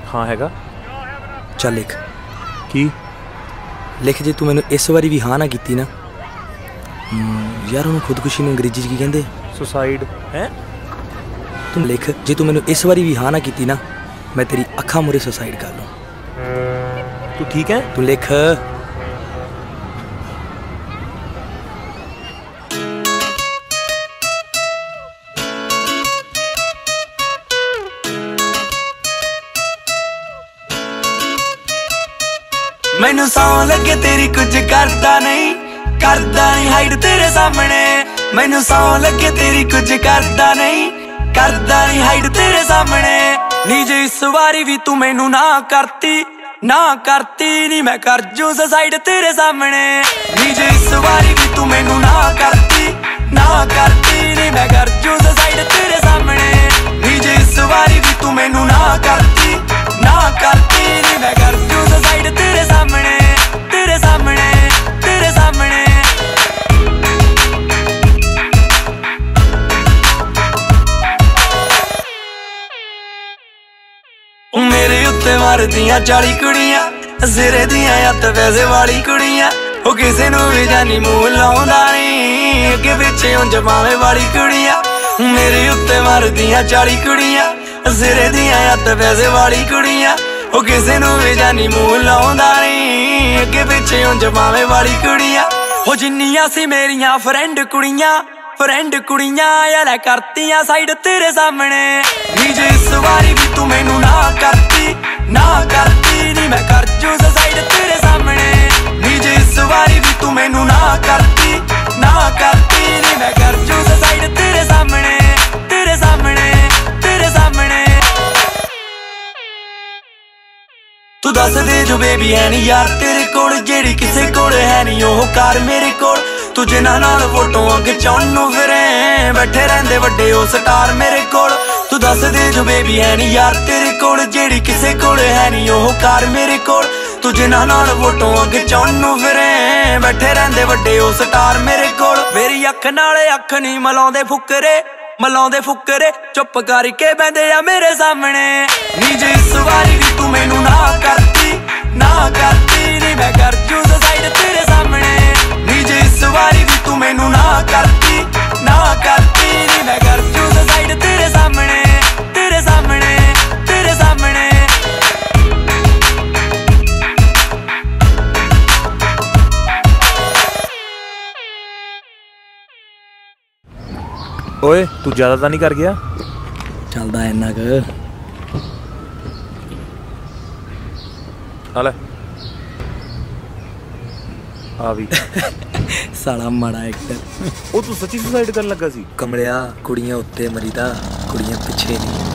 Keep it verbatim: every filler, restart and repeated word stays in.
हाँ हैगा। चल लिख की लिख जे तू मैनू इस बारी भी हाँ ना की ना यार उन्होंने खुदकुशी में अंग्रेजी की कहते सुसाइड है। तू लिख जे तू मैनू इस बारी भी हाँ ना की ना मैं तेरी अखा मुरे सुसाइड कर लूँ। तू ठीक है? तू लिख मैनू सौ लगे तेरी कुछ करदा नहीं करदा नहीं हाइड तेरे सामने। मैनू सौ लगे तेरी कुछ करदा नहीं करदा नहीं हाइड तेरे सामने। नी जे इस बारी भी तू मैनू ना करती ना करती नी मैं कर जू सुसाइड तेरे सामने। नी जे इस बारी भी तू मैनू ना करती ना करती नी मैं कर जू सुसाइड तेरे सामने। नी जे इस बारी भी तू मैनू ना करती ना करती नी मैं कर जू सुसाइड तेरे सामने तेरे सामने तेरे सामने। मेरे उत्ते मारदियां चाली कुड़ियां सिरे दियां अत पैसे वाली कुड़ियां ओ किसे नू भी जानी मूंह लाउंदा नहीं अगे पिछे उंज पावे वाली कुड़ियां। मेरे उत्ते मारदियां चाली कुड़ियां सिरे दियां अत पैसे वाली कुड़ियां ओ किसे नू भी जानी मूंह लाउंदा नहीं अगे पिछे उंज पावे वाली कुड़ियां। ओ जिन्नियां सी मेरियां फ्रेंड कुड़ियां फ्रेंड कुड़ियां यार करतियां साइड तेरे सामने। नी जे इस बारी भी तू मैनू ना करती ना करती नी मैं कर जू सुसाइड तेरे सामने। नी जे इस बारी भी तू मैनू ना करती ना करती नी मैं कर जू सुसाइड तेरे सामने तेरे सामने तेरे सामने। तू दस दे जो बेबी है नी यार तेरे कोल जेड़ी किसे कोल है नी ओह कार मेरे कोल। तू जिन्हां नाल फोटोआं खिचाउण नूं फिरे बैठे रहिंदे वड्डे ओ स्टार मेरे कोल। तू दस दे जो बेबी है नी यार तेरे कोल जेड़ी किसे कोल है नी ओह कार मेरे कोल। तू जिन्हां नाल फोटोआं खिचाउण नूं फिरे बैठे रहिंदे वड्डे ओ स्टार मेरे कोल। मेरी अख नाल अख नी मिलाउंदे फुकरे मिलाउंदे फुकरे चुप करके बैंदे आ मेरे सामने। नी जे इस बारी भी तू मैनू ना करती ना करती नी मैं कर जू सुसाइड तेरे सामने। नी जे इस बारी भी तू मैनू ना करती ना करती नी मैं कर जू सुसाइड तेरे सामने तेरे सामने तेरे सामने। ओए तू ज्यादा तो नहीं कर गया? चलदा इन्ना क हाले आ भी साला माड़ा एक्टर। ओ तू सच्ची सुसाइड करन लगा सी? कमलिया कुड़ियां उत्ते मरीदा कुड़ियां पिछे नहीं।